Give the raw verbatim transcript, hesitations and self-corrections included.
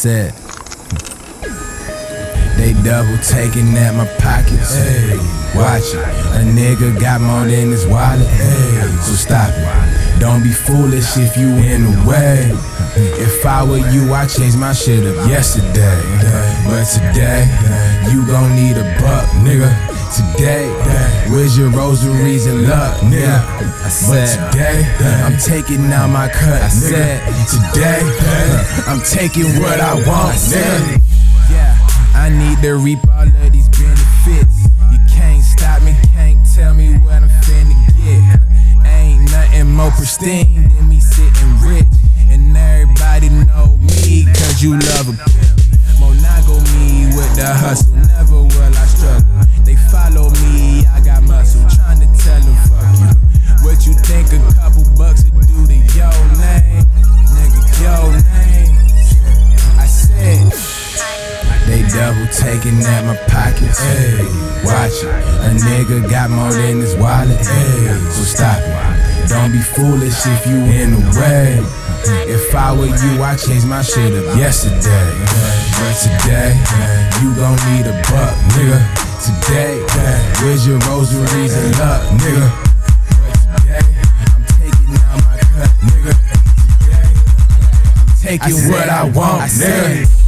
said, they double taking at my pockets. Hey, watch it. A nigga got more than his wallet. Hey, so stop it. Don't be foolish if you in the way. If I were you, I'd change my shit up yesterday. But today, you gon' need a buck, nigga. Today, where's your rosaries and luck, nigga? I said, but today, I'm taking out my cut. I said, today, I'm taking what I want, nigga. Yeah, I need to reap all of these benefits. You can't stop me, can't tell me what I'm finna get. Ain't nothing more pristine than me sitting rich. And everybody know me, cause you love a pimp. Monago me with the hustle, never will I struggle. They follow me, I got muscle, trying to tell them fuck you. What you think a couple bucks would do to your name? Nigga, your name. I said, they double taking at my pockets. Hey, watch it. A nigga got more than his wallet. Hey, so stop it. Don't be foolish if you in the way. If I were you, I'd change my shit up yesterday. But today, you gon' need a buck, nigga. Today, where's your rosaries and luck, nigga? But today, I'm taking out my cut, nigga. Today, I'm taking what I want, nigga.